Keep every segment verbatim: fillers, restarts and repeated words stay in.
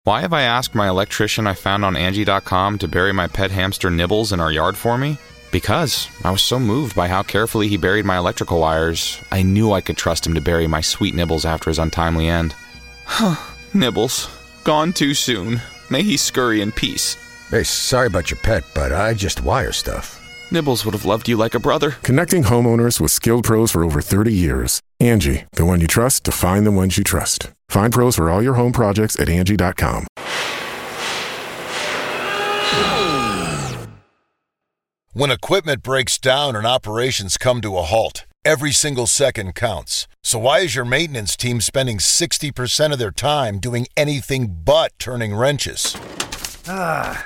Why have I asked my electrician I found on Angie dot com to bury my pet hamster Nibbles in our yard for me? Because I was so moved by how carefully he buried my electrical wires, I knew I could trust him to bury my sweet Nibbles after his untimely end. Nibbles, gone too soon. May he scurry in peace. Hey, sorry about your pet, but I just wire stuff. Nibbles would have loved you like a brother. Connecting homeowners with skilled pros for over thirty years. Angie, the one you trust to find the ones you trust. Find pros for all your home projects at Angie dot com. When equipment breaks down and operations come to a halt, every single second counts. So why is your maintenance team spending sixty percent of their time doing anything but turning wrenches? Ah.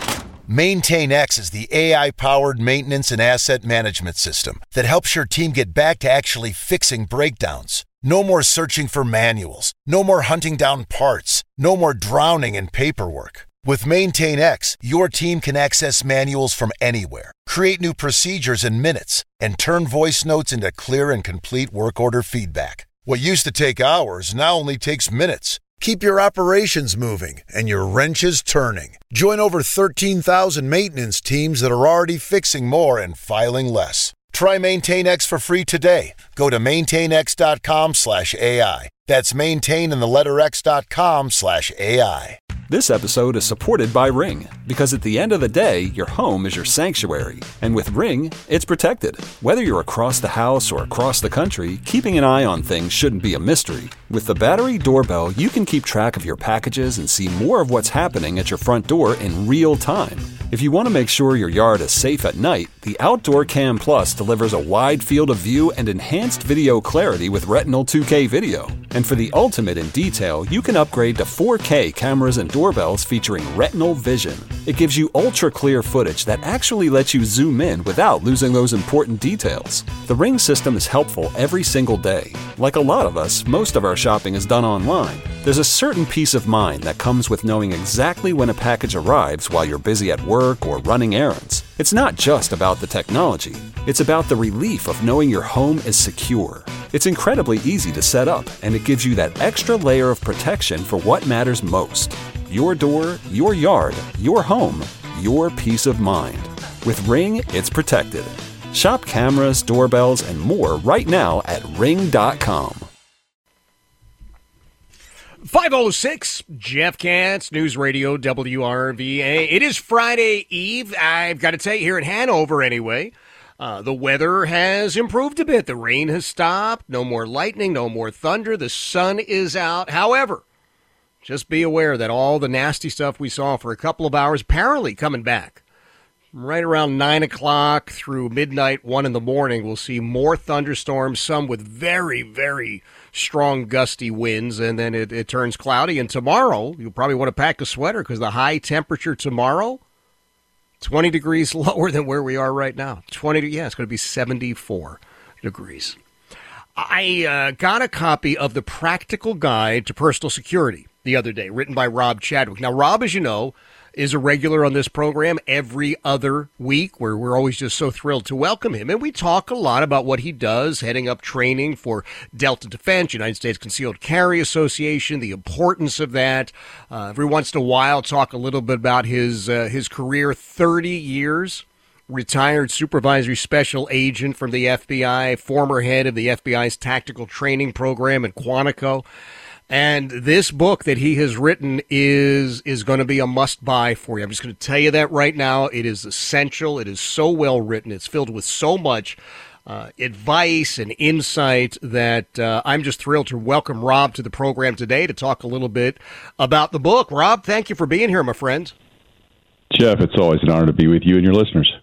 MaintainX is the A I-powered maintenance and asset management system that helps your team get back to actually fixing breakdowns. No more searching for manuals. No more hunting down parts. No more drowning in paperwork. With MaintainX, your team can access manuals from anywhere, create new procedures in minutes, and turn voice notes into clear and complete work order feedback. What used to take hours now only takes minutes. Keep your operations moving and your wrenches turning. Join over thirteen thousand maintenance teams that are already fixing more and filing less. Try MaintainX for free today. Go to maintainx.com slash AI. That's maintain in the letter x.com slash AI. This episode is supported by Ring, because at the end of the day, your home is your sanctuary. And with Ring, it's protected. Whether you're across the house or across the country, keeping an eye on things shouldn't be a mystery. With the battery doorbell, you can keep track of your packages and see more of what's happening at your front door in real time. If you want to make sure your yard is safe at night, the Outdoor Cam Plus delivers a wide field of view and enhanced video clarity with Retinal two K video. And for the ultimate in detail, you can upgrade to four K cameras and doorbells featuring Retinal Vision. It gives you ultra-clear footage that actually lets you zoom in without losing those important details. The Ring system is helpful every single day. Like a lot of us, most of our shopping is done online. There's a certain peace of mind that comes with knowing exactly when a package arrives while you're busy at work or running errands. It's not just about the technology. It's about the relief of knowing your home is secure. It's incredibly easy to set up, and it gives you that extra layer of protection for what matters most. Your door, your yard, your home, your peace of mind. With Ring, it's protected. Shop cameras, doorbells, and more right now at ring dot com. five oh six, Jeff Katz, News Radio W R V A. It is Friday Eve. I've got to tell you, here in Hanover anyway, uh, the weather has improved a bit. The rain has stopped. No more lightning, no more thunder. The sun is out. However, just be aware that all the nasty stuff we saw for a couple of hours apparently coming back. Right around nine o'clock through midnight, one in the morning, we'll see more thunderstorms, some with very, very strong gusty winds, and then it, it turns cloudy. And tomorrow, you'll probably want to pack a sweater because the high temperature tomorrow, twenty degrees lower than where we are right now. twenty, yeah, it's going to be seventy-four degrees. I uh, got a copy of The Practical Guide to Personal Security the other day, written by Rob Chadwick. Now, Rob, as you know, is a regular on this program every other week, where we're always just so thrilled to welcome him. And we talk a lot about what he does, heading up training for Delta Defense, United States Concealed Carry Association, the importance of that. Uh, every once in a while, talk a little bit about his uh, his career, thirty years, retired supervisory special agent from the F B I, former head of the F B I's tactical training program in Quantico. And this book that he has written is is going to be a must-buy for you. I'm just going to tell you that right now. It is essential. It is so well written. It's filled with so much uh, advice and insight that uh, I'm just thrilled to welcome Rob to the program today to talk a little bit about the book. Rob, thank you for being here, my friend. Jeff, it's always an honor to be with you and your listeners.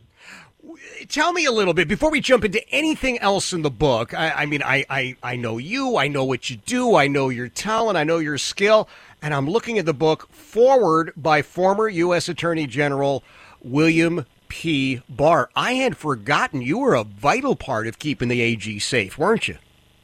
Tell me a little bit, before we jump into anything else in the book. I, I mean, I, I, I know you, I know what you do, I know your talent, I know your skill, and I'm looking at the book, forward by former U S Attorney General William P. Barr. I had forgotten you were a vital part of keeping the A G safe, weren't you?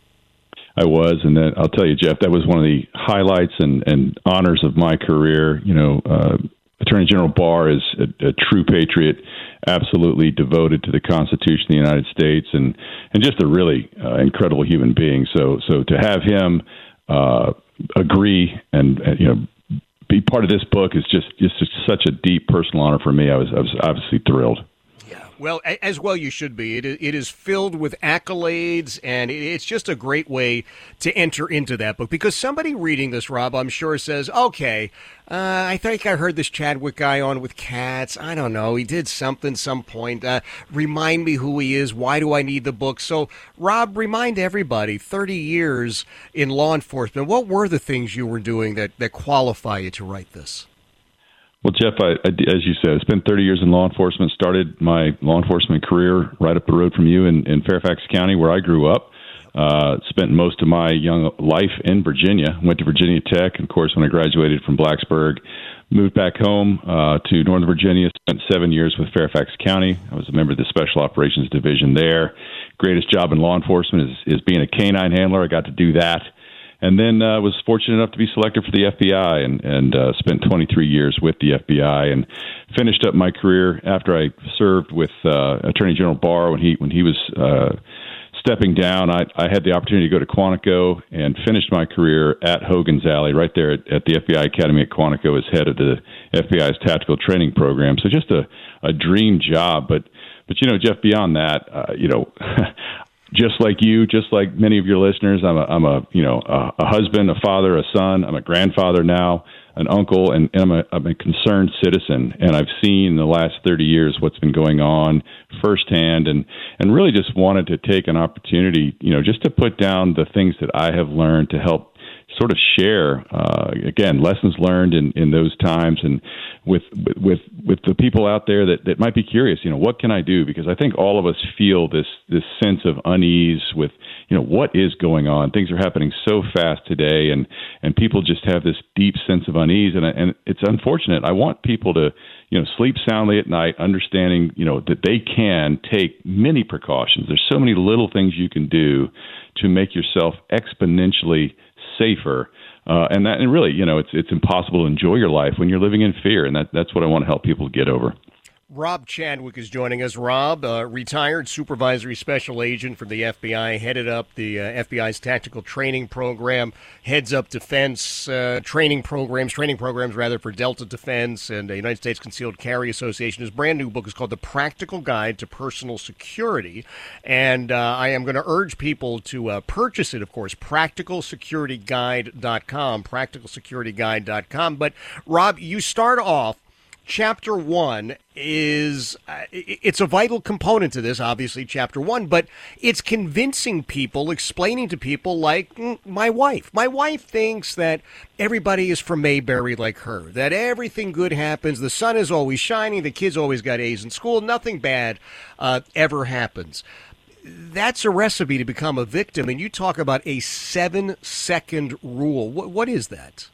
I was, and that, I'll tell you, Jeff, that was one of the highlights and, and honors of my career. You know, uh, Attorney General Barr is a, a true patriot, absolutely devoted to the Constitution of the United States, and, and just a really uh, incredible human being. So, so to have him uh, agree and, and you know be part of this book is just just such a deep personal honor for me. I was I was obviously thrilled. Well, as well you should be. It, it is filled with accolades, and it's just a great way to enter into that book. Because somebody reading this, Rob, I'm sure says, okay, uh, I think I heard this Chadwick guy on with cats. I don't know. He did something some point. Uh, remind me who he is. Why do I need the book? So, Rob, remind everybody, thirty years in law enforcement, what were the things you were doing that, that qualify you to write this? Well, Jeff, I, I, as you said, I spent thirty years in law enforcement, started my law enforcement career right up the road from you in, in Fairfax County, where I grew up. Uh, spent most of my young life in Virginia, went to Virginia Tech. And of course, when I graduated from Blacksburg, moved back home uh, to Northern Virginia, spent seven years with Fairfax County. I was a member of the Special Operations Division there. Greatest job in law enforcement is, is being a canine handler. I got to do that. And then uh, was fortunate enough to be selected for the F B I and, and uh, spent twenty-three years with the F B I and finished up my career after I served with uh, Attorney General Barr when he when he was uh, stepping down. I, I had the opportunity to go to Quantico and finished my career at Hogan's Alley right there at, at the F B I Academy at Quantico as head of the F B I's tactical training program. So just a, a dream job. But, but you know, Jeff, beyond that, uh, you know, just like you, just like many of your listeners, I'm a, I'm a, you know, a, a husband, a father, a son. I'm a grandfather now, an uncle, and, and I'm a, I'm a concerned citizen. And I've seen in the last thirty years what's been going on firsthand, and, and really just wanted to take an opportunity, you know, just to put down the things that I have learned to help sort of share, uh, again, lessons learned in, in those times, and with with with the people out there that, that might be curious, you know, what can I do? Because I think all of us feel this this sense of unease with, you know, what is going on. Things are happening so fast today, and, and people just have this deep sense of unease, and and it's unfortunate. I want people to, you know, sleep soundly at night, understanding, you know, that they can take many precautions. There's so many little things you can do to make yourself exponentially safer, uh, and that, and really, you know, it's it's impossible to enjoy your life when you're living in fear, and that that's what I want to help people get over. Rob Chadwick is joining us. Rob, uh, retired supervisory special agent from the F B I, headed up the uh, F B I's tactical training program, heads up defense uh, training programs, training programs rather for Delta Defense and the United States Concealed Carry Association. His brand new book is called The Practical Guide to Personal Security, and uh, I am going to urge people to uh, purchase it, of course, practical security guide dot com, practical security guide dot com. But, Rob, you start off, Chapter one is, uh, it's a vital component to this, obviously, Chapter one, but it's convincing people, explaining to people like mm, my wife. My wife thinks that everybody is from Mayberry like her, that everything good happens, the sun is always shining, the kids always got A's in school, nothing bad uh, ever happens. That's a recipe to become a victim, and you talk about a seven-second rule. What, what is that?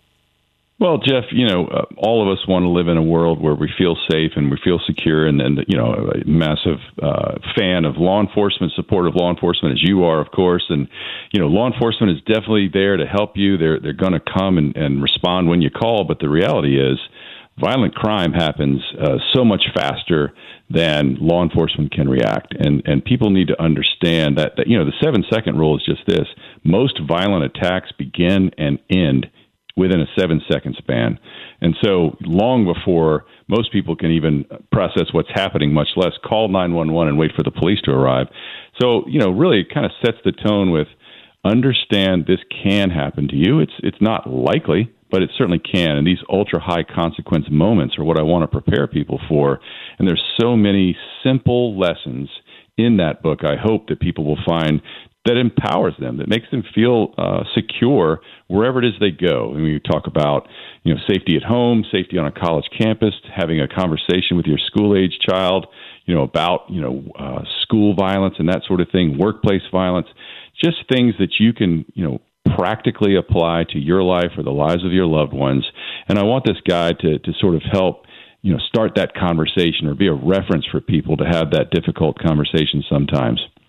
Well, Jeff, you know, uh, all of us want to live in a world where we feel safe and we feel secure, and, and you know, a massive uh, fan of law enforcement, support of law enforcement, as you are, of course. And, you know, law enforcement is definitely there to help you. They're, they're going to come and, and respond when you call. But the reality is violent crime happens uh, so much faster than law enforcement can react. And, and people need to understand that, that, you know, the seven-second rule is just this. Most violent attacks begin and end within a seven-second span. And so long before most people can even process what's happening, much less call nine one one and wait for the police to arrive. So, you know, really it kind of sets the tone with understand this can happen to you. It's it's not likely, but it certainly can. And these ultra-high consequence moments are what I want to prepare people for. And there's so many simple lessons in that book, I hope, that people will find that empowers them, that makes them feel uh, secure wherever it is they go. And we talk about, you know, safety at home, safety on a college campus, having a conversation with your school-age child, you know, about, you know, uh, school violence and that sort of thing, workplace violence, just things that you can, you know, practically apply to your life or the lives of your loved ones. And I want this guide to, to sort of help, you know, start that conversation or be a reference for people to have that difficult conversation sometimes.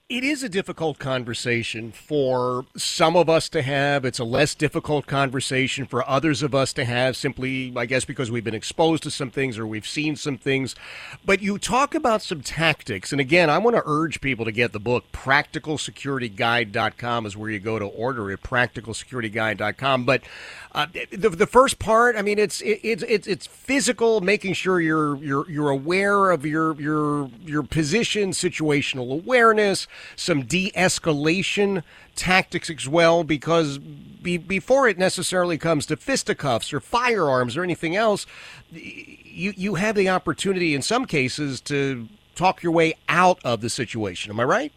It is a difficult conversation for some of us to have. It's a less difficult conversation for others of us to have, simply, I guess, because we've been exposed to some things or we've seen some things. But you talk about some tactics. And again, I want to urge people to get the book. practical security guide dot com is where you go to order it, practical security guide dot com. But uh, the, the first part, I mean, it's it's it's it's physical, making sure you're you're you're aware of your your your position, situational awareness, some de-escalation tactics as well, because be, before it necessarily comes to fisticuffs or firearms or anything else, you you have the opportunity in some cases to talk your way out of the situation. Am I right?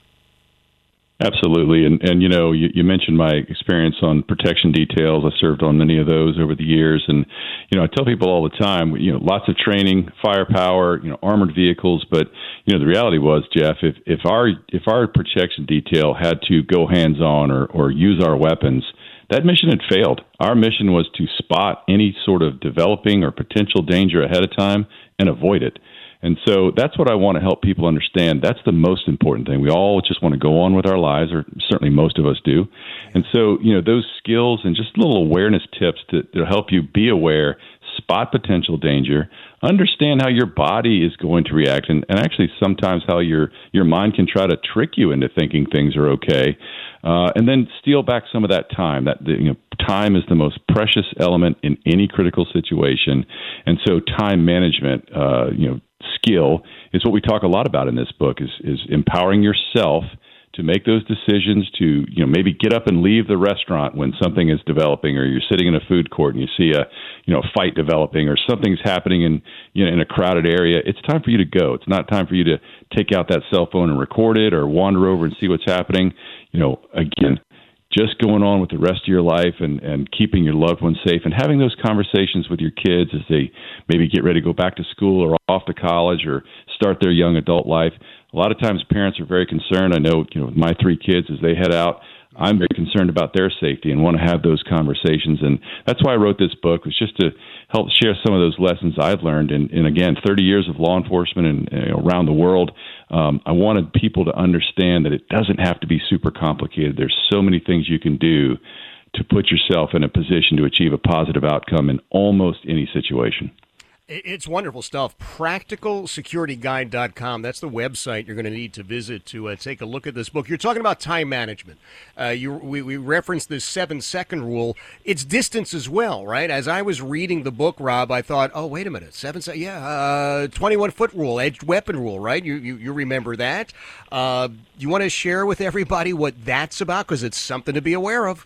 Absolutely. And, and you know, you, you mentioned my experience on protection details. I served on many of those over the years. And, you know, I tell people all the time, you know, lots of training, firepower, you know, armored vehicles. But, you know, the reality was, Jeff, if, if our if our protection detail had to go hands-on or, or use our weapons, that mission had failed. Our mission was to spot any sort of developing or potential danger ahead of time and avoid it. And so that's what I want to help people understand. That's the most important thing. We all just want to go on with our lives, or certainly most of us do. And so, you know, those skills and just little awareness tips to, to help you be aware, spot potential danger, understand how your body is going to react, and, and actually sometimes how your, your mind can try to trick you into thinking things are okay. Uh, and then steal back some of that time. That the, you know, time is the most precious element in any critical situation. And so time management, uh, you know, skill is what we talk a lot about in this book, is is empowering yourself to make those decisions, to, you know, maybe get up and leave the restaurant when something is developing, or you're sitting in a food court and you see a, you know, fight developing, or something's happening in, you know, in a crowded area. It's time for you to go. It's not time for you to take out that cell phone and record it, or wander over and see what's happening. You know, again, just going on with the rest of your life, and, and keeping your loved ones safe, and having those conversations with your kids as they maybe get ready to go back to school or off to college or start their young adult life. A lot of times parents are very concerned. I know, you know, with my three kids, as they head out, I'm very concerned about their safety and want to have those conversations. And that's why I wrote this book, was just to help share some of those lessons I've learned. And, and again, thirty years of law enforcement and, you know, around the world, um, I wanted people to understand that it doesn't have to be super complicated. There's so many things you can do to put yourself in a position to achieve a positive outcome in almost any situation. It's wonderful stuff. practical security guide dot com. That's the website you're going to need to visit to uh, take a look at this book. You're talking about time management. Uh, you, we, we referenced this seven-second rule. It's distance as well, right? As I was reading the book, Rob, I thought, oh, wait a minute, seven se- yeah, uh, twenty-one-foot rule, edged weapon rule, right? You you, you remember that. Uh, you want to share with everybody what that's about? Because it's something to be aware of.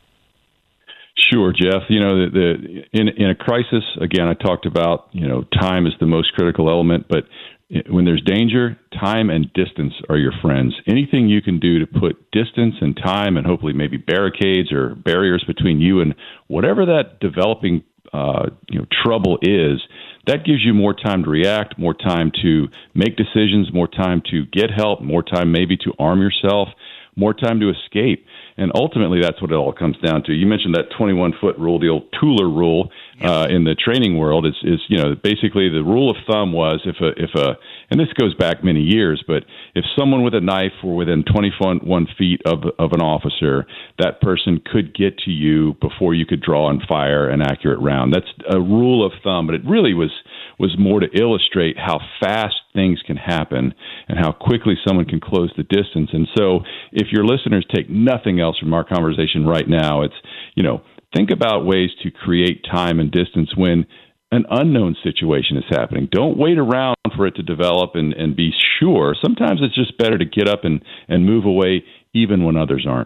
Sure, Jeff. You know, the, the in in a crisis, again, I talked about, you know, time is the most critical element, but when there's danger, time and distance are your friends. Anything you can do to put distance and time, and hopefully maybe barricades or barriers between you and whatever that developing uh, you know trouble is, that gives you more time to react, more time to make decisions, more time to get help, more time maybe to arm yourself, more time to escape. And ultimately, that's what it all comes down to. You mentioned that twenty-one-foot rule, the old Tueller rule uh, in the training world. Is, is you know, basically the rule of thumb was if a if a and this goes back many years, but if someone with a knife were within twenty-one feet of of an officer, that person could get to you before you could draw and fire an accurate round. That's a rule of thumb, but it really was was more to illustrate how fast things can happen and how quickly someone can close the distance. And so if your listeners take nothing else from our conversation right now, it's, you know, think about ways to create time and distance when an unknown situation is happening. Don't wait around for it to develop and, and be sure. Sometimes it's just better to get up and, and move away even when others aren't.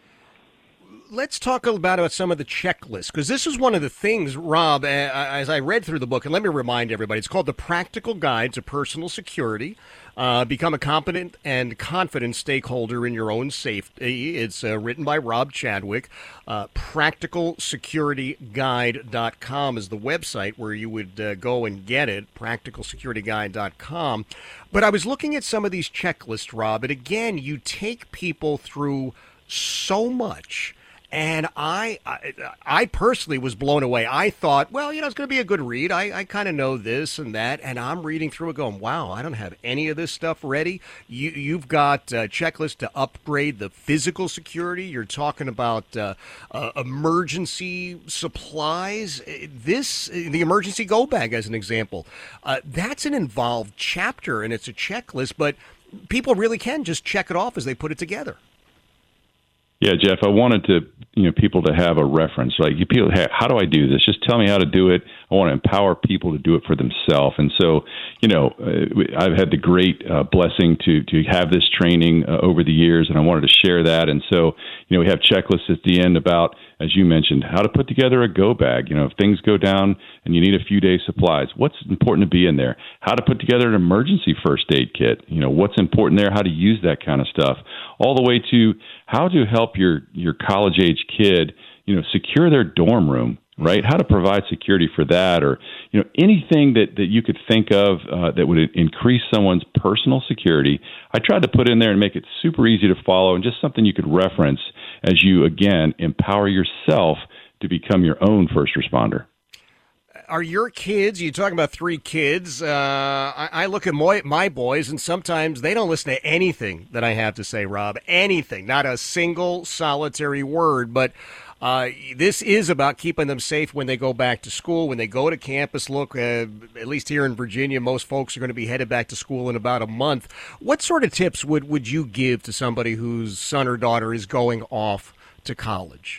Let's talk about some of the checklists, because this is one of the things, Rob, as I read through the book, and let me remind everybody, it's called The Practical Guide to Personal Security. Uh, become a competent and confident stakeholder in your own safety. It's uh, written by Rob Chadwick. Uh, practical security guide dot com is the website where you would uh, go and get it, practical security guide dot com. But I was looking at some of these checklists, Rob, and again, you take people through so much. And I, I, I personally was blown away. I thought, well, you know, it's going to be a good read. I, I kind of know this and that. And I'm reading through it going, wow, I don't have any of this stuff ready. You, you've got a checklist to upgrade the physical security. You're talking about uh, uh, emergency supplies. This, the emergency go bag, as an example. Uh, that's an involved chapter, and it's a checklist, but people really can just check it off as they put it together. Yeah, Jeff, I wanted to, you know, people to have a reference. Like, you people, hey, how do I do this? Just tell me how to do it. I want to empower people to do it for themselves. And so, you know, uh, I've had the great uh, blessing to to have this training uh, over the years, and I wanted to share that. And so, you know, we have checklists at the end about, as you mentioned, how to put together a go bag. You know, if things go down and you need a few days supplies, what's important to be in there? How to put together an emergency first aid kit. You know, what's important there? How to use that kind of stuff. All the way to how to help your your college age kid, you know, secure their dorm room, right? How to provide security for that, or, you know, anything that, that you could think of uh, that would increase someone's personal security. I tried to put in there and make it super easy to follow and just something you could reference as you, again, empower yourself to become your own first responder. Are your kids, you're talking about three kids, uh, I, I look at my, my boys, and sometimes they don't listen to anything that I have to say, Rob. Anything. Not a single solitary word. But uh, this is about keeping them safe when they go back to school, when they go to campus. Look, uh, at least here in Virginia, most folks are going to be headed back to school in about a month. What sort of tips would, would you give to somebody whose son or daughter is going off to college?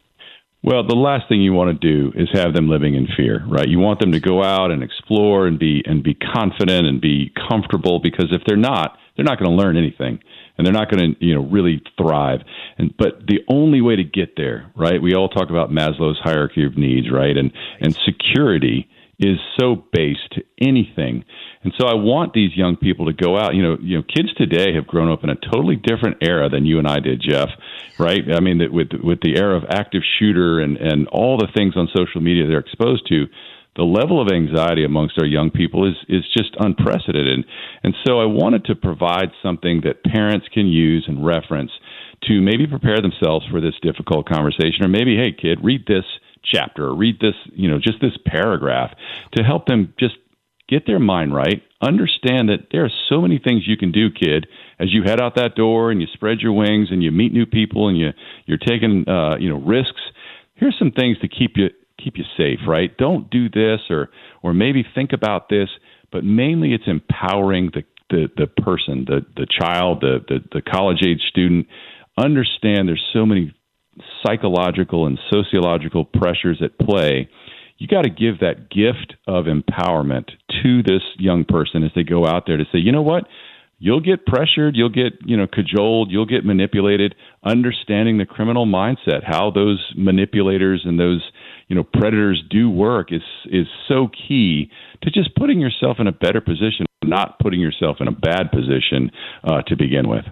Well, the last thing you want to do is have them living in fear, right? You want them to go out and explore and be and be confident and be comfortable, because if they're not, they're not going to learn anything, and they're not going to, you know, really thrive. And but the only way to get there, right? We all talk about Maslow's hierarchy of needs, right? And and security is so based to anything. And so I want these young people to go out. You know, you know, kids today have grown up in a totally different era than you and I did, Jeff, right? I mean, with with the era of active shooter and, and all the things on social media they're exposed to, the level of anxiety amongst our young people is is just unprecedented. And, and so I wanted to provide something that parents can use and reference to maybe prepare themselves for this difficult conversation. Or maybe, hey, kid, read this chapter, or read this, you know, just this paragraph to help them just get their mind right, understand that there are so many things you can do, kid, as you head out that door and you spread your wings and you meet new people and you, you're taking, uh, you know, risks. Here's some things to keep you keep you safe, right? Don't do this, or or maybe think about this, but mainly it's empowering the, the, the person, the, the child, the, the, the college-age student. Understand there's so many psychological and sociological pressures at play. You got to give that gift of empowerment to this young person as they go out there to say, you know what, you'll get pressured, you'll get, you know, cajoled, you'll get manipulated. Understanding the criminal mindset, how those manipulators and those, you know, predators do work is is so key to just putting yourself in a better position, not putting yourself in a bad position uh, to begin with.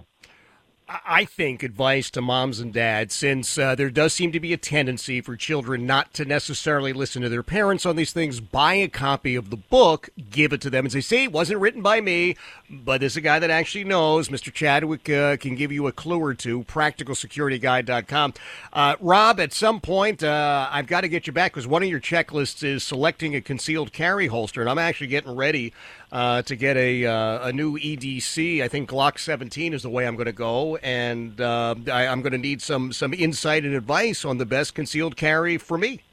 I think advice to moms and dads, since uh, there does seem to be a tendency for children not to necessarily listen to their parents on these things, buy a copy of the book, give it to them, and say, see, it wasn't written by me, but there's a guy that actually knows. Mister Chadwick uh, can give you a clue or two, practical security guide dot com. Uh, Rob, at some point, uh, I've got to get you back, because one of your checklists is selecting a concealed carry holster, and I'm actually getting ready uh, to get a, uh, a new E D C. I think Glock seventeen is the way I'm going to go. And uh, I, I'm going to need some some insight and advice on the best concealed carry for me.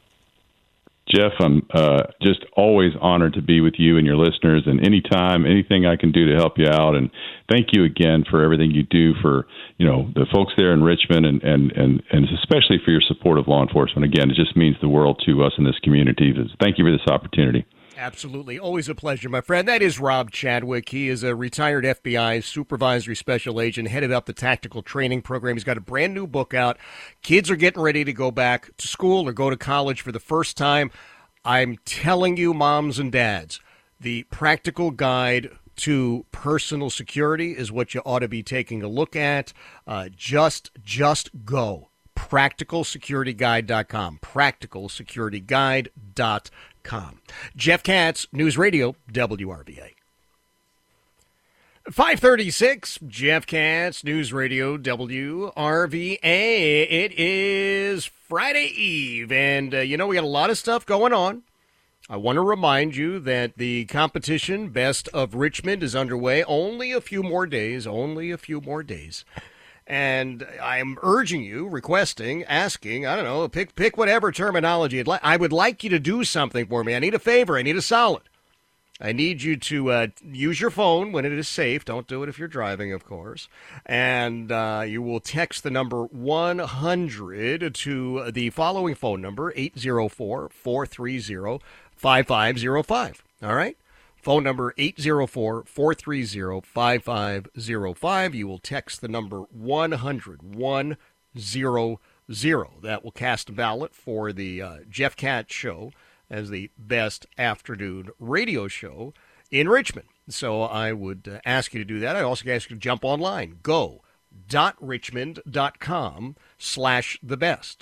Jeff, I'm uh, just always honored to be with you and your listeners, and anytime, anything I can do to help you out. And thank you again for everything you do for, you know, the folks there in Richmond, and, and, and, and especially for your support of law enforcement. Again, it just means the world to us in this community. Thank you for this opportunity. Absolutely. Always a pleasure, my friend. That is Rob Chadwick. He is a retired F B I supervisory special agent, headed up the tactical training program. He's got a brand new book out. Kids are getting ready to go back to school or go to college for the first time. I'm telling you, moms and dads, the practical guide to personal security is what you ought to be taking a look at. Uh, just, just go. practical security guide dot com. practical security guide dot com. Jeff Katz, News Radio, W R V A. five thirty-six, Jeff Katz, News Radio W R V A. It is Friday Eve, and uh, you know, we got a lot of stuff going on. I want to remind you that the competition, Best of Richmond, is underway. Only a few more days, only a few more days. And I'm urging you, requesting, asking, I don't know, pick pick whatever terminology you'd like. I would like you to do something for me. I need a favor. I need a solid. I need you to uh, use your phone when it is safe. Don't do it if you're driving, of course. And uh, you will text the number one hundred to the following phone number, eight zero four, four three zero, five five zero five. All right? Phone number eight zero four, four three zero, five five zero five. You will text the number one hundred, one hundred. That will cast a ballot for the uh, Jeff Katz Show as the best afternoon radio show in Richmond. So I would uh, ask you to do that. I also ask you to jump online. Go.richmond.com slash the best.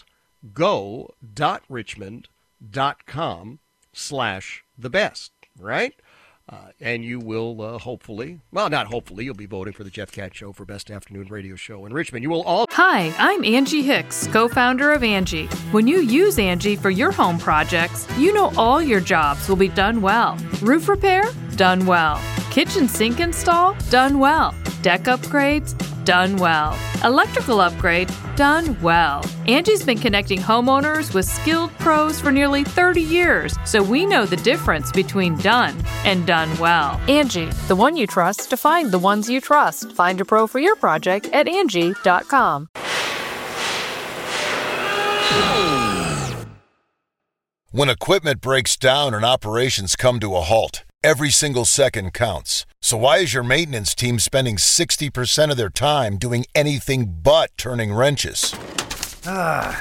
Go.richmond.com slash the best, right? Uh, and you will uh, hopefully, well, not hopefully, you'll be voting for the Jeff Katz Show for Best Afternoon Radio Show in Richmond. You will all... Hi, I'm Angie Hicks, co-founder of Angie. When you use Angie for your home projects, you know all your jobs will be done well. Roof repair? Done well. Kitchen sink install? Done well. Deck upgrades? Done well. Electrical upgrade? Done well. Angie's been connecting homeowners with skilled pros for nearly thirty years, so we know the difference between done and done well. Angie, the one you trust to find the ones you trust. Find a pro for your project at Angie dot com. When equipment breaks down and operations come to a halt, every single second counts. So why is your maintenance team spending sixty percent of their time doing anything but turning wrenches? Ah.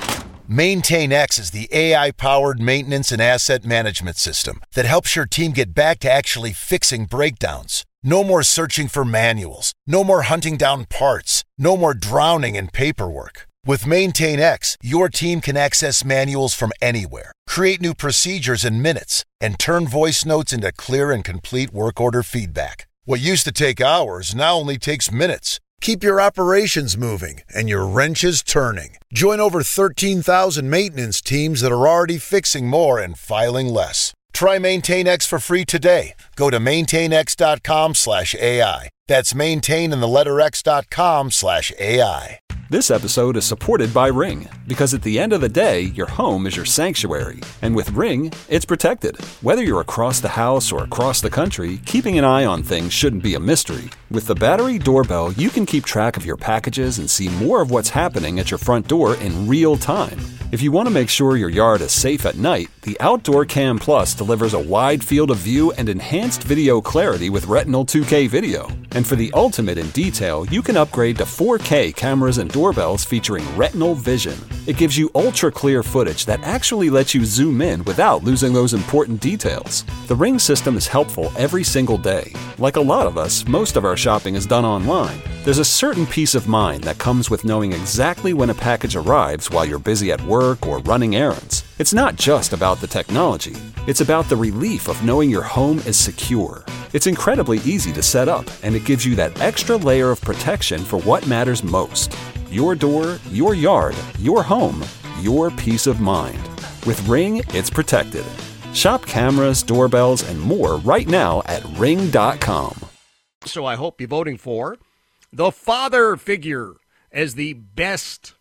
MaintainX is the A I-powered maintenance and asset management system that helps your team get back to actually fixing breakdowns. No more searching for manuals. No more hunting down parts. No more drowning in paperwork. With MaintainX, your team can access manuals from anywhere, create new procedures in minutes, and turn voice notes into clear and complete work order feedback. What used to take hours now only takes minutes. Keep your operations moving and your wrenches turning. Join over thirteen thousand maintenance teams that are already fixing more and filing less. Try MaintainX for free today. Go to maintainx.com slash AI. That's maintain in the letter x.com slash AI. This episode is supported by Ring, because at the end of the day, your home is your sanctuary. And with Ring, it's protected. Whether you're across the house or across the country, keeping an eye on things shouldn't be a mystery. With the battery doorbell, you can keep track of your packages and see more of what's happening at your front door in real time. If you want to make sure your yard is safe at night, the Outdoor Cam Plus delivers a wide field of view and enhanced video clarity with Retinal two K video. And for the ultimate in detail, you can upgrade to four K cameras and doorbells featuring Retinal Vision. It gives you ultra-clear footage that actually lets you zoom in without losing those important details. The Ring system is helpful every single day. Like a lot of us, most of our shopping is done online. There's a certain peace of mind that comes with knowing exactly when a package arrives while you're busy at work or running errands. It's not just about the technology. It's about the relief of knowing your home is secure. It's incredibly easy to set up, and it gives you that extra layer of protection for what matters most. Your door, your yard, your home, your peace of mind. With Ring, it's protected. Shop cameras, doorbells, and more right now at ring dot com. So I hope you're voting for the father figure as the best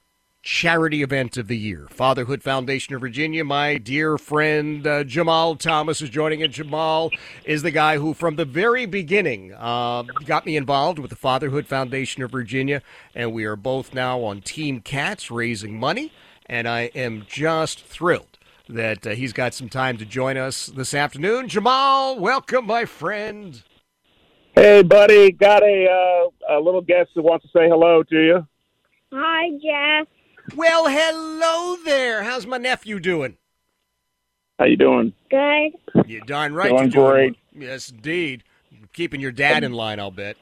charity event of the year. Fatherhood Foundation of Virginia. My dear friend uh, Jamal Thomas is joining in. Jamal is the guy who, from the very beginning, uh, got me involved with the Fatherhood Foundation of Virginia, and we are both now on Team Katz raising money, and I am just thrilled that uh, he's got some time to join us this afternoon. Jamal, welcome, my friend. Hey, buddy. Got a, uh, a little guest that wants to say hello to you. Hi, Jeff. Well, hello there. How's my nephew doing? How you doing? Good. You're darn right. Doing you're great. Doing, yes, indeed. Keeping your dad in line, I'll bet.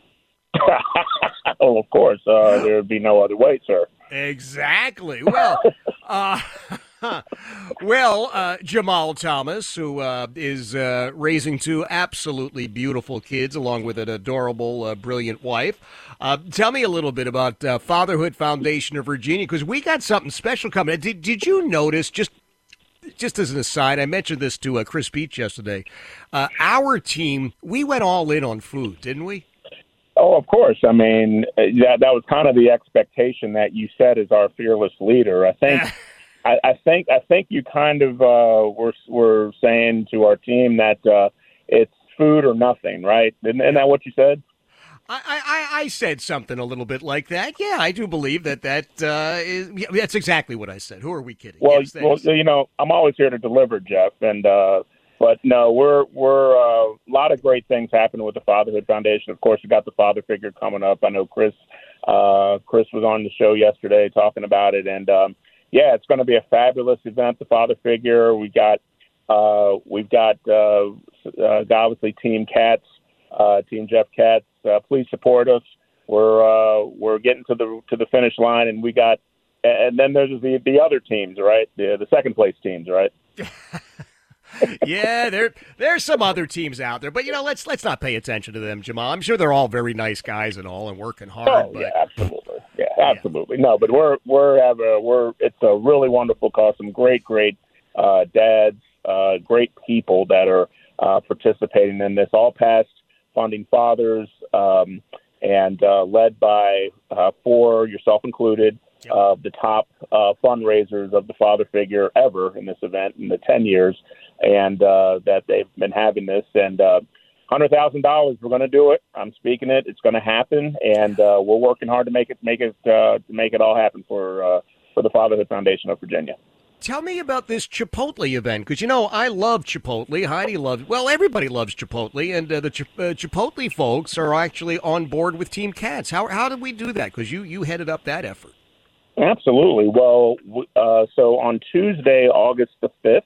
Oh, of course. Uh, there would be no other way, sir. Exactly. Well, uh, Well, uh, Jamal Thomas, who uh, is uh, raising two absolutely beautiful kids along with an adorable, uh, brilliant wife. Uh, tell me a little bit about uh, Fatherhood Foundation of Virginia, because we got something special coming. Did, did you notice, just just as an aside, I mentioned this to uh, Chris Beach yesterday, uh, our team, we went all in on food, didn't we? Oh, of course. I mean, that that was kind of the expectation that you set as our fearless leader. I think, I, I think, I think you kind of uh, were were saying to our team that uh, it's food or nothing, right? Isn't, isn't that what you said? I, I, I said something a little bit like that. Yeah, I do believe that that uh, is, yeah, that's exactly what I said. Who are we kidding? Well, yes, well, you know, I'm always here to deliver, Jeff, and. Uh, But no, we're we're uh, a lot of great things happening with the Fatherhood Foundation. Of course, we got the father figure coming up. I know Chris uh, Chris was on the show yesterday talking about it, and um, yeah, it's going to be a fabulous event. The father figure. We got uh, we've got uh, uh, obviously Team Cats, uh, Team Jeff Cats. Uh, please support us. We're uh, we're getting to the to the finish line, and we got and then there's the the other teams, right? The the second place teams, right? Yeah, there there's some other teams out there, but you know, let's let's not pay attention to them, Jamal. I'm sure they're all very nice guys and all, and working hard. Oh, but, yeah, absolutely, yeah, absolutely. No, but we're we're have a, we're it's a really wonderful cause. Some great, great uh, dads, uh, great people that are uh, participating in this. All past founding fathers, um, and uh, led by uh, four, yourself included. Uh, the top uh, fundraisers of the father figure ever in this event in the ten years, and uh, that they've been having this. And uh, one hundred thousand dollars, we're going to do it. I'm speaking it. It's going to happen, and uh, we're working hard to make it make it uh, to make it all happen for uh, for the Fatherhood Foundation of Virginia. Tell me about this Chipotle event, because, you know, I love Chipotle. Heidi loves, well, everybody loves Chipotle, and uh, the Ch- uh, Chipotle folks are actually on board with Team Cats. How how did we do that? Because you, you headed up that effort. Absolutely. Well, uh, so on Tuesday, August the fifth,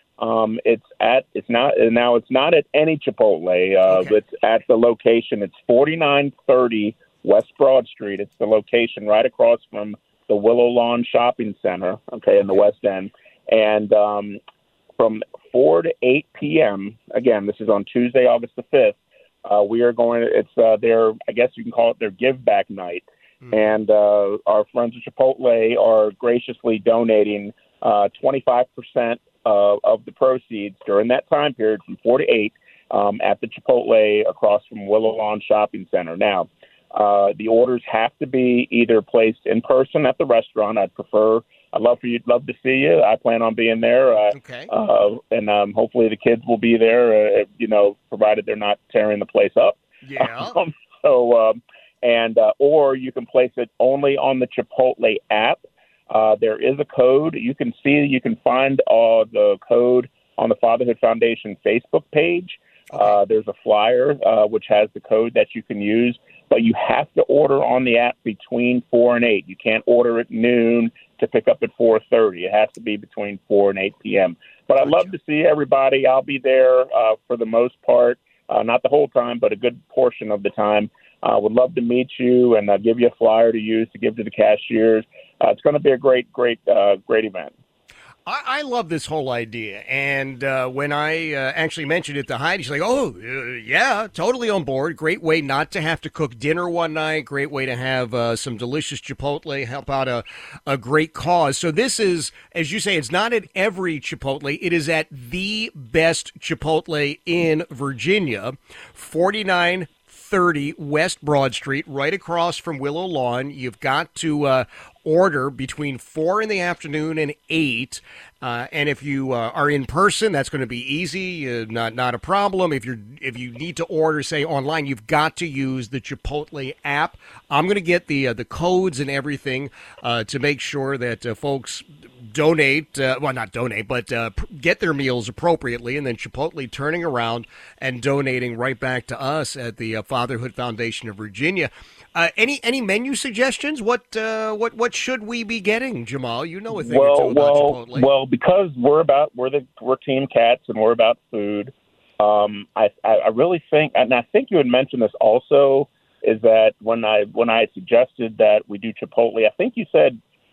um, it's at it's not now it's not at any Chipotle. Uh, okay. It's at the location. It's forty-nine thirty West Broad Street. It's the location right across from the Willow Lawn Shopping Center. Okay, in the West End, and um, from four to eight p.m. Again, this is on Tuesday, August the fifth. Uh, we are going. It's uh, their I guess you can call it their give back night. And uh, our friends at Chipotle are graciously donating uh, twenty-five percent uh, of the proceeds during that time period from four to eight um, at the Chipotle across from Willow Lawn Shopping Center. Now, uh, the orders have to be either placed in person at the restaurant. I'd prefer, I'd love for you, love to see you. I plan on being there. Uh, okay. Uh, and um, hopefully the kids will be there, uh, you know, provided they're not tearing the place up. Yeah. Um, so, um, And uh, or you can place it only on the Chipotle app. Uh, there is a code. You can see, you can find uh, the code on the Fatherhood Foundation Facebook page. Okay. Uh, there's a flyer uh, which has the code that you can use, but you have to order on the app between four and eight. You can't order at noon to pick up at four thirty. It has to be between four and eight p.m. But I'd love to see everybody. I'll be there uh, for the most part, uh, not the whole time, but a good portion of the time. I uh, would love to meet you, and I'll give you a flyer to use to give to the cashiers. Uh, it's going to be a great, great, uh, great event. I, I love this whole idea, and uh, when I uh, actually mentioned it to Heidi, she's like, oh, uh, yeah, totally on board. Great way not to have to cook dinner one night. Great way to have uh, some delicious Chipotle, help out a, a great cause. So this is, as you say, it's not at every Chipotle. It is at the best Chipotle in Virginia, forty-nine thirty West Broad Street, right across from Willow Lawn. You've got to uh, order between four in the afternoon and eight. Uh, and if you uh, are in person, that's going to be easy, uh, not not a problem. If you're if you need to order, say online, you've got to use the Chipotle app. I'm going to get the uh, the codes and everything uh, to make sure that uh, folks donate, uh, well, not donate, but uh, get their meals appropriately, and then Chipotle turning around and donating right back to us at the uh, Fatherhood Foundation of Virginia. Uh, any any menu suggestions? What uh, what what should we be getting, Jamal? You know a thing well, or two about well, Chipotle. Well, because we're about we're the we're Team Cats and we're about food. Um, I I really think, and I think you had mentioned this also, is that when I when I suggested that we do Chipotle, I think you said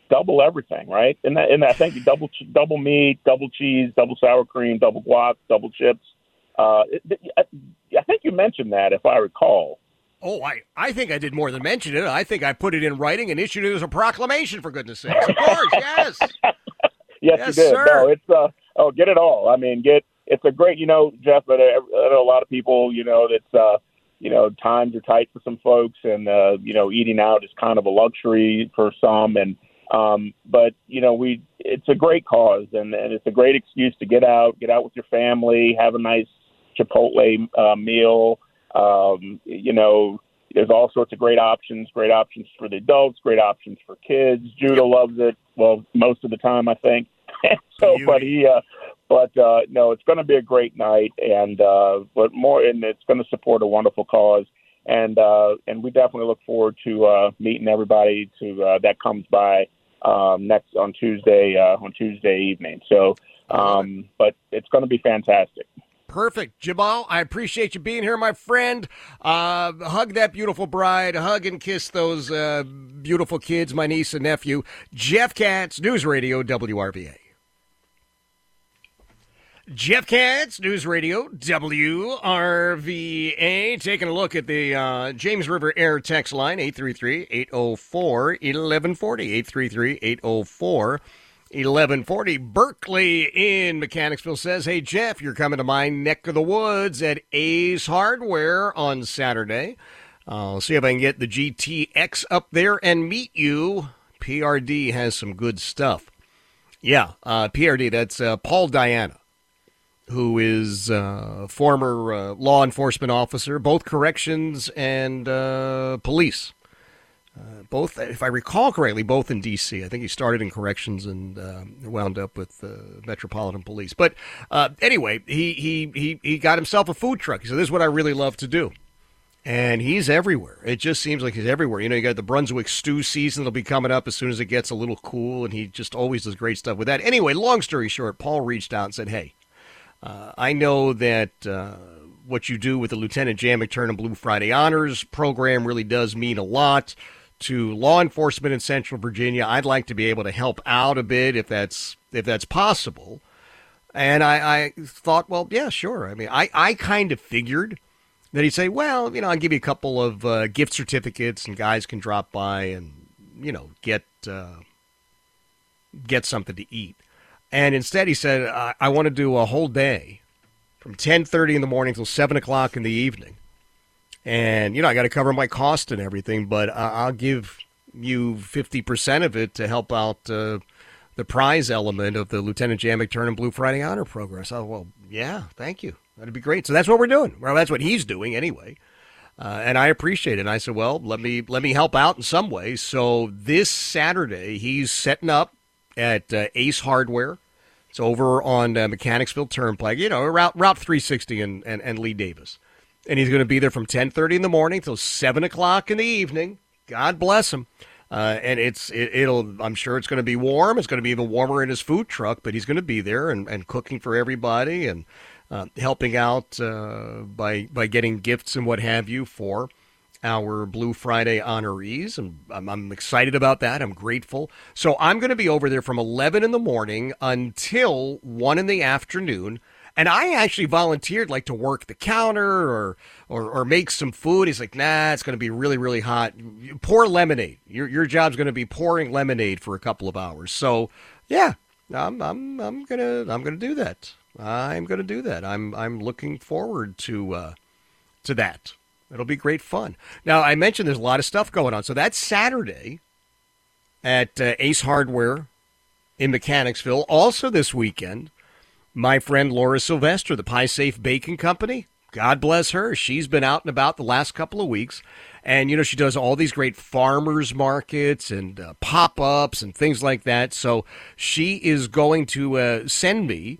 double everything, right? And that, and I think double double meat, double cheese, double sour cream, double guac, double chips. Uh, it, I, I think you mentioned that, if I recall. Oh, I, I think I did more than mention it. I think I put it in writing and issued it as a proclamation, for goodness sakes. Of course, yes. yes, yes, you did. Sir. No, it's uh, oh, get it all. I mean, get it's a great, you know, Jeff. But I know a lot of people, you know, that's uh, you know, times are tight for some folks, and uh, you know, eating out is kind of a luxury for some, and um, but you know, we it's a great cause, and, and it's a great excuse to get out, get out with your family, have a nice Chipotle uh, meal. Um, you know, there's all sorts of great options, great options for the adults, great options for kids. Judah loves it. Well, most of the time, I think. so, but he, uh, but, uh, no, it's going to be a great night, and, uh, but more, and it's going to support a wonderful cause. And, uh, and we definitely look forward to, uh, meeting everybody to, uh, that comes by, um, next on Tuesday, uh, on Tuesday evening. So, um, but it's going to be fantastic. Perfect. Jamal, I appreciate you being here, my friend. Uh, hug that beautiful bride. Hug and kiss those uh, beautiful kids, my niece and nephew. Jeff Katz, News Radio, W R V A. Jeff Katz, News Radio, W R V A. Taking a look at the uh, James River Air text line, eight three three, eight oh four, eleven forty, eight three three, eight oh four, eleven forty. Berkeley in Mechanicsville says, hey, Jeff, you're coming to my neck of the woods at Ace Hardware on Saturday. I'll see if I can get the G T X up there and meet you. P R D has some good stuff. Yeah, uh, P R D, that's uh, Paul Diana, who is a uh, former uh, law enforcement officer, both corrections and uh, police. Uh, both, if I recall correctly, both in D C I think he started in corrections and uh, wound up with uh, Metropolitan Police. But uh, anyway, he, he he he got himself a food truck. He said, this is what I really love to do. And he's everywhere. It just seems like he's everywhere. You know, you got the Brunswick stew season that'll be coming up as soon as it gets a little cool, and he just always does great stuff with that. Anyway, long story short, Paul reached out and said, hey, uh, I know that uh, what you do with the Lieutenant Jan McTurnan Blue Friday Honors program really does mean a lot to law enforcement in Central Virginia. I'd like to be able to help out a bit if that's if that's possible. And I, I thought, well, yeah, sure. I mean, I, I kind of figured that he'd say, well, you know, I'll give you a couple of uh, gift certificates and guys can drop by and, you know, get uh, get something to eat. And instead he said, I, I want to do a whole day from ten thirty in the morning till seven o'clock in the evening. And, you know, I got to cover my cost and everything, but I'll give you fifty percent of it to help out uh, the prize element of the Lieutenant Jan McTurnan Blue Friday Honor Program. So, well, yeah, thank you. That'd be great. So that's what we're doing. Well, that's what he's doing anyway. Uh, and I appreciate it. And I said, well, let me let me help out in some way. So this Saturday, he's setting up at uh, Ace Hardware. It's over on uh, Mechanicsville Turnpike, you know, Route, Route three sixty and, and, and Lee Davis. And he's going to be there from ten thirty in the morning till seven o'clock in the evening. God bless him. Uh, and it's it, it'll. I'm sure it's going to be warm. It's going to be even warmer in his food truck, but he's going to be there and, and cooking for everybody and uh, helping out uh, by by getting gifts and what have you for our Blue Friday honorees. And I'm, I'm excited about that. I'm grateful. So I'm going to be over there from eleven in the morning until one in the afternoon. And I actually volunteered, like, to work the counter or, or or make some food. He's like, nah, it's going to be really, really hot. Pour lemonade. Your your job's going to be pouring lemonade for a couple of hours. So, yeah, I'm I'm I'm gonna I'm gonna do that. I'm gonna do that. I'm I'm looking forward to uh, to that. It'll be great fun. Now, I mentioned there's a lot of stuff going on. So that's Saturday at uh, Ace Hardware in Mechanicsville. Also this weekend, my friend Laura Sylvester, the Pie Safe Baking Company, God bless her. She's been out and about the last couple of weeks. And, you know, she does all these great farmers markets and uh, pop-ups and things like that. So she is going to uh, send me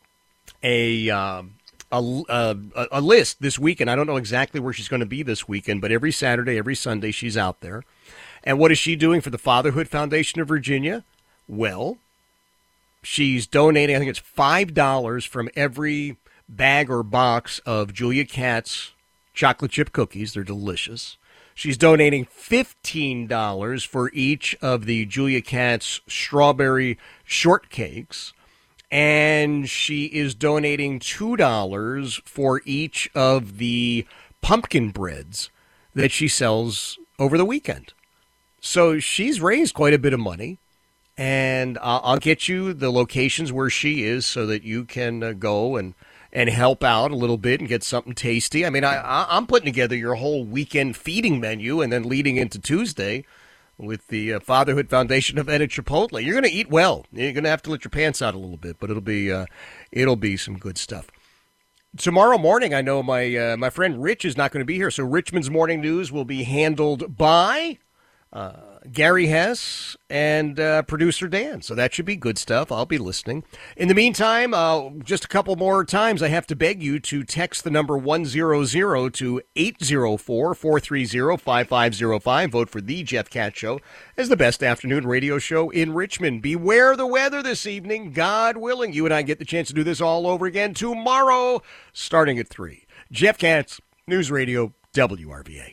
a, uh, a, a, a list this weekend. I don't know exactly where she's going to be this weekend, but every Saturday, every Sunday, she's out there. And what is she doing for the Fatherhood Foundation of Virginia? Well, she's donating, I think it's five dollars from every bag or box of Julia Katz chocolate chip cookies. They're delicious. She's donating fifteen dollars for each of the Julia Katz strawberry shortcakes. And she is donating two dollars for each of the pumpkin breads that she sells over the weekend. So she's raised quite a bit of money. And I'll, I'll get you the locations where she is so that you can uh, go and, and help out a little bit and get something tasty. I mean, I, I, I'm putting together your whole weekend feeding menu and then leading into Tuesday with the uh, Fatherhood Foundation event at Chipotle. You're going to eat well. You're going to have to let your pants out a little bit, but it'll be uh, it'll be some good stuff. Tomorrow morning, I know my uh, my friend Rich is not going to be here, so Richmond's Morning News will be handled by uh, Gary Hess and uh, producer Dan. So that should be good stuff. I'll be listening. In the meantime, uh, just a couple more times, I have to beg you to text the number one hundred to eight zero four, four three zero, five five zero five. Vote for The Jeff Katz Show as the best afternoon radio show in Richmond. Beware the weather this evening. God willing, you and I get the chance to do this all over again tomorrow, starting at three. Jeff Katz, News Radio, W R V A.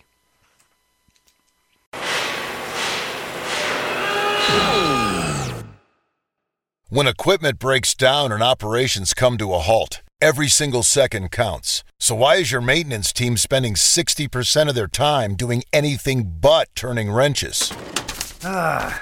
When equipment breaks down and operations come to a halt, every single second counts. So why is your maintenance team spending sixty percent of their time doing anything but turning wrenches? Ah.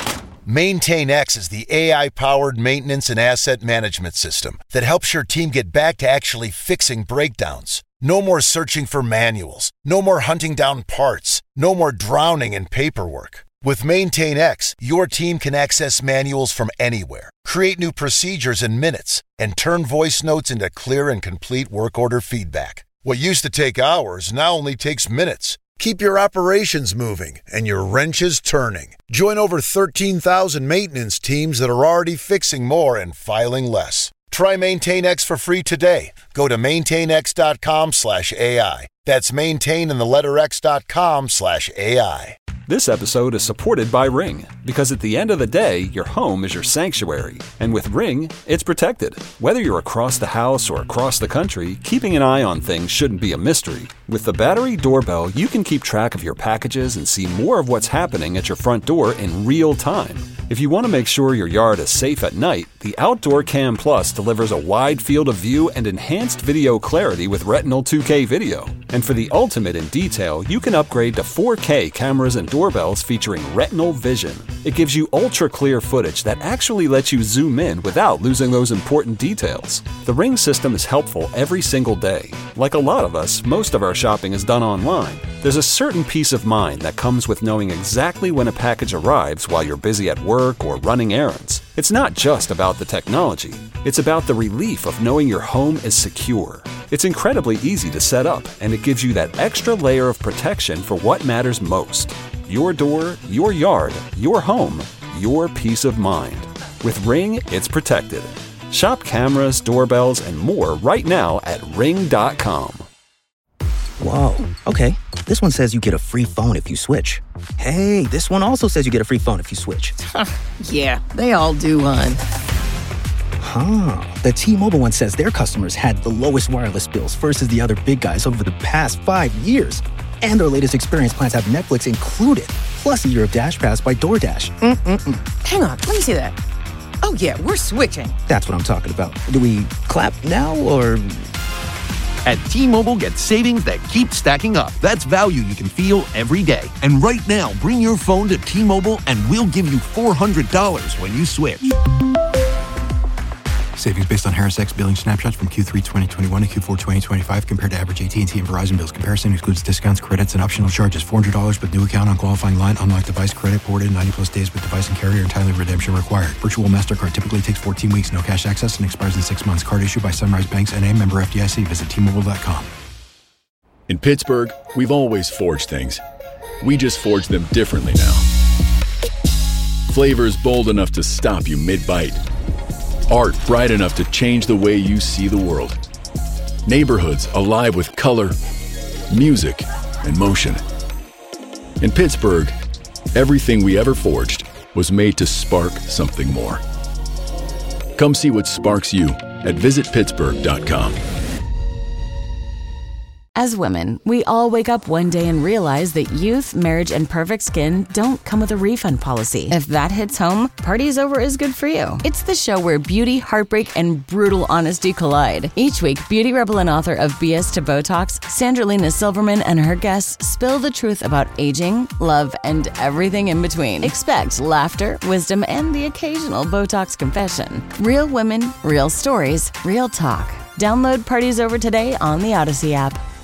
MaintainX is the A I-powered maintenance and asset management system that helps your team get back to actually fixing breakdowns. No more searching for manuals. No more hunting down parts. No more drowning in paperwork. With MaintainX, your team can access manuals from anywhere, create new procedures in minutes, and turn voice notes into clear and complete work order feedback. What used to take hours now only takes minutes. Keep your operations moving and your wrenches turning. Join over thirteen thousand maintenance teams that are already fixing more and filing less. Try MaintainX for free today. Go to maintainx.com slash AI. That's maintain in the letter X dot com slash AI. This episode is supported by Ring, because at the end of the day, your home is your sanctuary. And with Ring, it's protected. Whether you're across the house or across the country, keeping an eye on things shouldn't be a mystery. With the battery doorbell, you can keep track of your packages and see more of what's happening at your front door in real time. If you want to make sure your yard is safe at night, the Outdoor Cam Plus delivers a wide field of view and enhanced video clarity with Retinal two K video. And for the ultimate in detail, you can upgrade to four K cameras and doorbells featuring Retinal Vision. It gives you ultra-clear footage that actually lets you zoom in without losing those important details. The Ring system is helpful every single day. Like a lot of us, most of our shopping is done online. There's a certain peace of mind that comes with knowing exactly when a package arrives while you're busy at work or running errands. It's not just about the technology. It's about the relief of knowing your home is secure. It's incredibly easy to set up, and it gives you that extra layer of protection for what matters most. Your door, your yard, your home, your peace of mind. With Ring, it's protected. Shop cameras, doorbells, and more right now at ring dot com. Whoa, okay. This one says you get a free phone if you switch. Hey, this one also says you get a free phone if you switch. Yeah, they all do, hon. Huh. The T-Mobile one says their customers had the lowest wireless bills versus the other big guys over the past five years. And their latest experience plans have Netflix included, plus a year of Dash Pass by DoorDash. Mm-mm-mm. Hang on, let me see that. Oh, yeah, we're switching. That's what I'm talking about. Do we clap now, or...? At T-Mobile, get savings that keep stacking up. That's value you can feel every day. And right now, bring your phone to T-Mobile and we'll give you four hundred dollars when you switch. Savings based on Harris X billing snapshots from Q three twenty twenty-one to Q four twenty twenty-five compared to average A T and T and Verizon bills. Comparison excludes discounts, credits, and optional charges. four hundred dollars with new account on qualifying line. Unlock device credit ported ninety plus days with device and carrier. Entirely redemption required. Virtual MasterCard typically takes fourteen weeks. No cash access and expires in six months. Card issued by Sunrise Banks N A, member F D I C. Visit T Mobile dot com. In Pittsburgh, we've always forged things. We just forge them differently now. Flavors bold enough to stop you mid-bite. Art bright enough to change the way you see the world. Neighborhoods alive with color, music, and motion. In Pittsburgh, everything we ever forged was made to spark something more. Come see what sparks you at visit pittsburgh dot com. As women, we all wake up one day and realize that youth, marriage, and perfect skin don't come with a refund policy. If that hits home, Party's Over is good for you. It's the show where beauty, heartbreak, and brutal honesty collide. Each week, beauty rebel and author of B S to Botox, Sandra-Lena Silverman and her guests spill the truth about aging, love, and everything in between. Expect laughter, wisdom, and the occasional Botox confession. Real women, real stories, real talk. Download Party's Over today on the Odyssey app.